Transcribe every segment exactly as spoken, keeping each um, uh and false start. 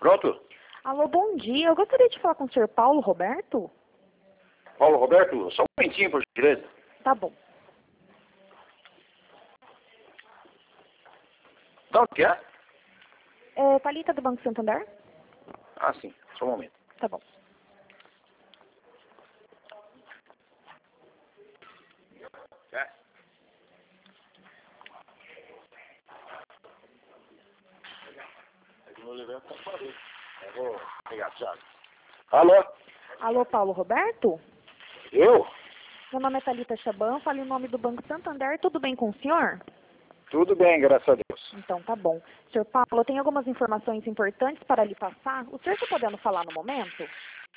Pronto? Alô, bom dia. Eu gostaria de falar com o senhor Paulo Roberto. Paulo Roberto, só um momentinho, por gentileza. Tá bom. De onde que é? É, Thalita do Banco Santander? Ah, sim. Só um momento. Tá bom. É. Eu vou levar para parede. Eu vou pegar a chave. Alô? Alô, Paulo Roberto? Eu? Meu nome é Thalita Chaban, falo em nome do Banco Santander. Tudo bem com o senhor? Tudo bem, graças a Deus. Então, tá bom. senhor Paulo, eu tenho algumas informações importantes para lhe passar. O senhor está podendo falar no momento?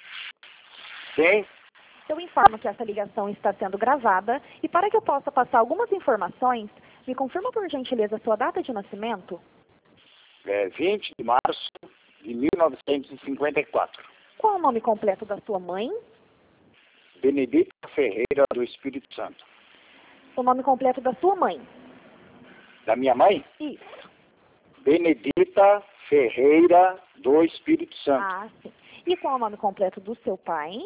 Sim? Eu informo que essa ligação está sendo gravada e para que eu possa passar algumas informações, me confirma por gentileza a sua data de nascimento? É vinte de março de mil novecentos e cinquenta e quatro. Qual é o nome completo da sua mãe? Benedita Ferreira do Espírito Santo. O nome completo da sua mãe? Da minha mãe? Isso. Benedita Ferreira do Espírito Santo. Ah, sim. E qual é o nome completo do seu pai?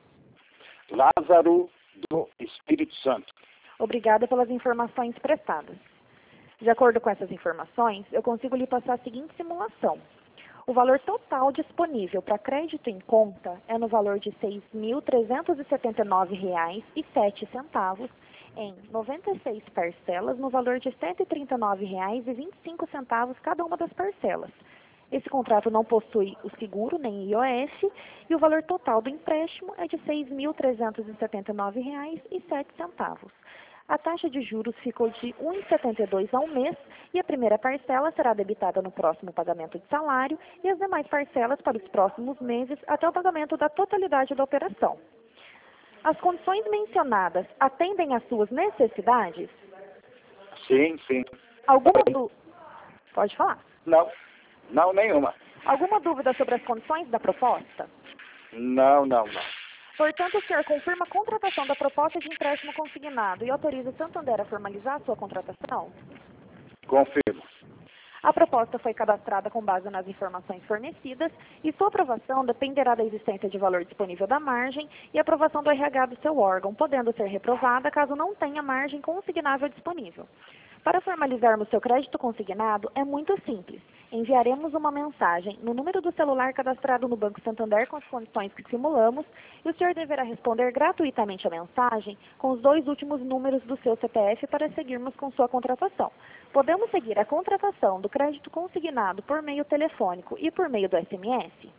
Lázaro do Espírito Santo. Obrigada pelas informações prestadas. De acordo com essas informações, eu consigo lhe passar a seguinte simulação. O valor total disponível para crédito em conta é no valor de seis mil trezentos e setenta e nove reais e sete centavos em noventa e seis parcelas no valor de cento e trinta e nove reais e vinte e cinco centavos cada uma das parcelas. Esse contrato não possui o seguro nem I O F e o valor total do empréstimo é de seis mil trezentos e setenta e nove reais e sete centavos. A taxa de juros ficou de um vírgula setenta e dois ao mês e a primeira parcela será debitada no próximo pagamento de salário e as demais parcelas para os próximos meses até o pagamento da totalidade da operação. As condições mencionadas atendem às suas necessidades? Sim, sim. Alguma du... Pode falar. Não, não nenhuma. Alguma dúvida sobre as condições da proposta? Não, não, não. Portanto, o senhor confirma a contratação da proposta de empréstimo consignado e autoriza o Santander a formalizar a sua contratação? Confirmo. A proposta foi cadastrada com base nas informações fornecidas e sua aprovação dependerá da existência de valor disponível da margem e aprovação do R H do seu órgão, podendo ser reprovada caso não tenha margem consignável disponível. Para formalizarmos seu crédito consignado, é muito simples. Enviaremos uma mensagem no número do celular cadastrado no Banco Santander com as condições que simulamos e o senhor deverá responder gratuitamente a mensagem com os dois últimos números do seu C P F para seguirmos com sua contratação. Podemos seguir a contratação do crédito consignado por meio telefônico e por meio do S M S?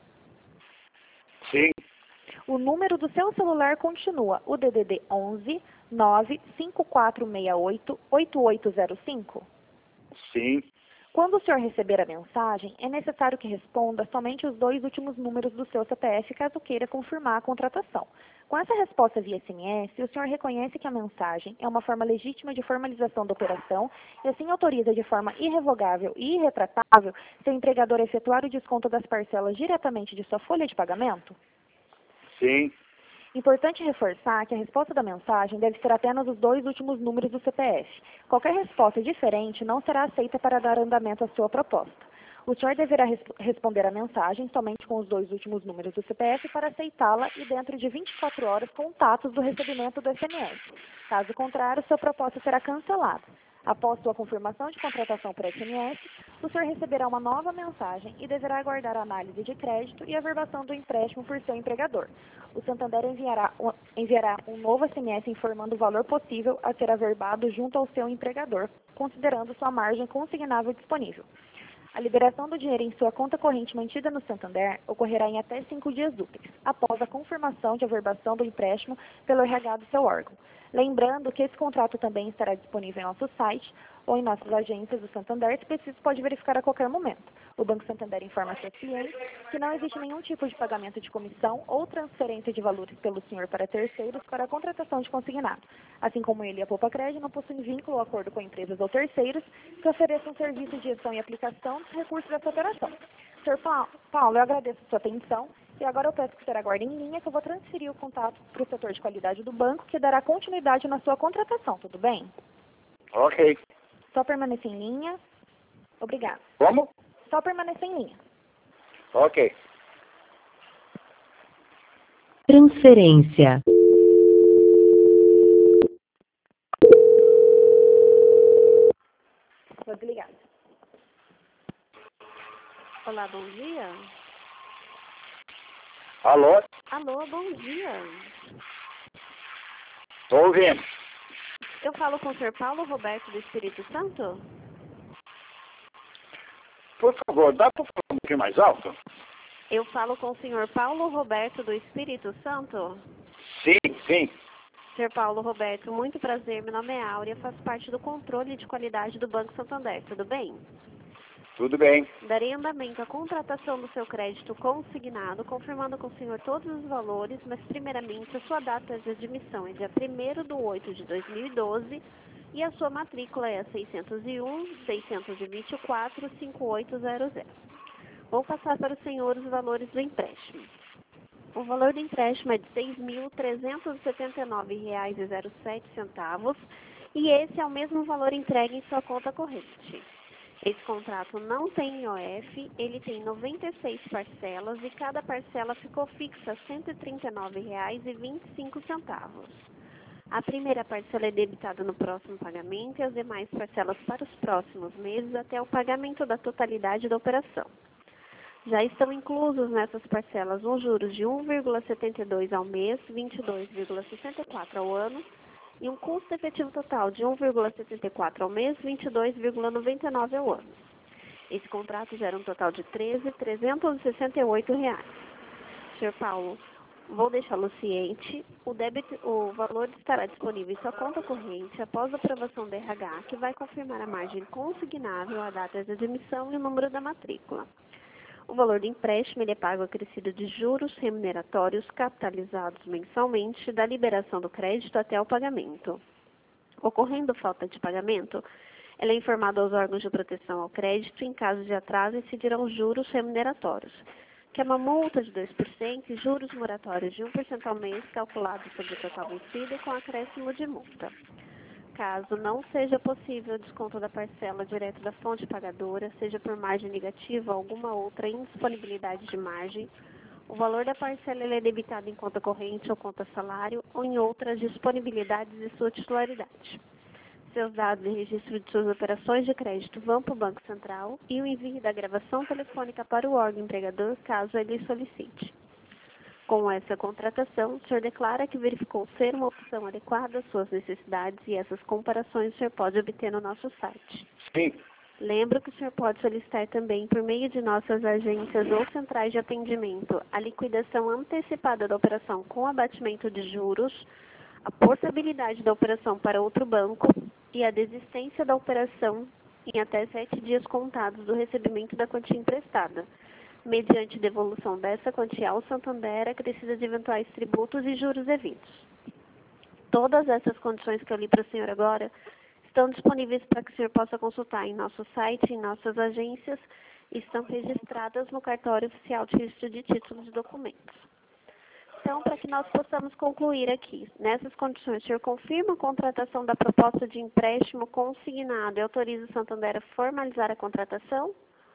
Sim. O número do seu celular continua o D D D onze nove cinco quatro seis oito oito oito zero cinco? Sim. Quando o senhor receber a mensagem, é necessário que responda somente os dois últimos números do seu C P F caso queira confirmar a contratação. Com essa resposta via S M S, o senhor reconhece que a mensagem é uma forma legítima de formalização da operação e assim autoriza de forma irrevogável e irretratável seu empregador a efetuar o desconto das parcelas diretamente de sua folha de pagamento? Sim. Importante reforçar que a resposta da mensagem deve ser apenas os dois últimos números do C P F. Qualquer resposta diferente não será aceita para dar andamento à sua proposta. O senhor deverá res responder a mensagem somente com os dois últimos números do C P F para aceitá-la e dentro de vinte e quatro horas contatos do recebimento do S M S. Caso contrário, sua proposta será cancelada. Após sua confirmação de contratação por S M S, o senhor receberá uma nova mensagem e deverá aguardar a análise de crédito e a averbação do empréstimo por seu empregador. O Santander enviará um, enviará um novo S M S informando o valor possível a ser averbado junto ao seu empregador, considerando sua margem consignável disponível. A liberação do dinheiro em sua conta corrente mantida no Santander ocorrerá em até cinco dias úteis, após a confirmação de averbação do empréstimo pelo R H do seu órgão. Lembrando que esse contrato também estará disponível em nosso site ou em nossas agências do Santander, se preciso pode verificar a qualquer momento. O Banco Santander informa a seus clientes que não existe nenhum tipo de pagamento de comissão ou transferência de valores pelo senhor para terceiros para a contratação de consignado. Assim como ele e a Poupa Crédito não possuem vínculo ou acordo com empresas ou terceiros que ofereçam serviço de gestão e aplicação dos recursos dessa operação. senhor Paulo, eu agradeço a sua atenção e agora eu peço que o senhor aguarde em linha que eu vou transferir o contato para o setor de qualidade do banco que dará continuidade na sua contratação, tudo bem? Ok. Só permanecer em linha. Obrigada. Como? Só permanecer em linha. Ok. Transferência. Pode ligar. Olá, bom dia. Alô? Alô, bom dia. Estou ouvindo. Eu falo com o senhor Paulo Roberto do Espírito Santo? Por favor, dá para falar um pouquinho mais alto? Eu falo com o senhor Paulo Roberto do Espírito Santo? Sim, sim. senhor Paulo Roberto, muito prazer. Meu nome é Áurea, faço parte do controle de qualidade do Banco Santander. Tudo bem? Tudo bem. Darei andamento à contratação do seu crédito consignado, confirmando com o senhor todos os valores, mas primeiramente a sua data de admissão é dia primeiro de oito de dois mil e doze e a sua matrícula é a seiscentos e um, seiscentos e vinte e quatro, cinquenta e oito zero zero. Vou passar para o senhor os valores do empréstimo. O valor do empréstimo é de seis mil trezentos e setenta e nove reais e zero sete centavos e esse é o mesmo valor entregue em sua conta corrente. Esse contrato não tem I O F, ele tem noventa e seis parcelas e cada parcela ficou fixa a cento e trinta e nove reais e vinte e cinco centavos. A primeira parcela é debitada no próximo pagamento e as demais parcelas para os próximos meses até o pagamento da totalidade da operação. Já estão inclusos nessas parcelas os juros de um vírgula setenta e dois ao mês, vinte e dois vírgula sessenta e quatro ao ano, e um custo efetivo total de um vírgula setenta e quatro ao mês, vinte e dois vírgula noventa e nove ao ano. Esse contrato gera um total de treze mil trezentos e sessenta e oito reais. senhor Paulo, vou deixá-lo ciente, o, débito, o valor estará disponível em sua conta corrente após a aprovação do R H, que vai confirmar a margem consignável, a data de admissão e o número da matrícula. O valor do empréstimo ele é pago acrescido de juros remuneratórios capitalizados mensalmente da liberação do crédito até o pagamento. Ocorrendo falta de pagamento, ela é informada aos órgãos de proteção ao crédito em caso de atraso incidirão juros remuneratórios, que é uma multa de dois por cento e juros moratórios de um por cento ao mês calculados sobre o total vencido e com acréscimo de multa. Caso não seja possível o desconto da parcela direto da fonte pagadora, seja por margem negativa ou alguma outra indisponibilidade de margem, o valor da parcela ele é debitado em conta corrente ou conta salário ou em outras disponibilidades de sua titularidade. Seus dados e registro de suas operações de crédito vão para o Banco Central e o envio da gravação telefônica para o órgão empregador, caso ele solicite. Com essa contratação, o senhor declara que verificou ser uma opção adequada às suas necessidades e essas comparações o senhor pode obter no nosso site. Sim. Lembro que o senhor pode solicitar também, por meio de nossas agências ou centrais de atendimento, a liquidação antecipada da operação com abatimento de juros, a portabilidade da operação para outro banco e a desistência da operação em até sete dias contados do recebimento da quantia emprestada, mediante devolução dessa quantia ao Santander acrescida de eventuais tributos e juros devidos. Todas essas condições que eu li para o senhor agora estão disponíveis para que o senhor possa consultar em nosso site, em nossas agências, e estão registradas no cartório oficial de registro de títulos e documentos. Então, para que nós possamos concluir aqui, nessas condições, o senhor confirma a contratação da proposta de empréstimo consignado e autoriza o Santander a formalizar a contratação?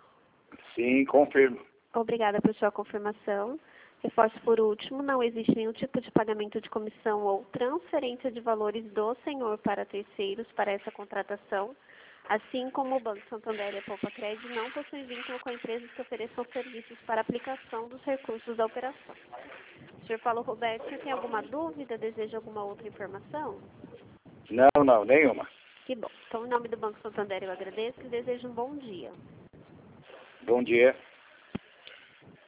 Sim, confirmo. Obrigada por sua confirmação. Reforço por último, não existe nenhum tipo de pagamento de comissão ou transferência de valores do senhor para terceiros para essa contratação, assim como o Banco Santander e a Poupa Crédito não possuem vínculo com empresas que ofereçam serviços para aplicação dos recursos da operação. O senhor Paulo Roberto, o senhor tem alguma dúvida, deseja alguma outra informação? Não, não, nenhuma. Que bom. Então, em nome do Banco Santander, eu agradeço e desejo um bom dia. Bom dia.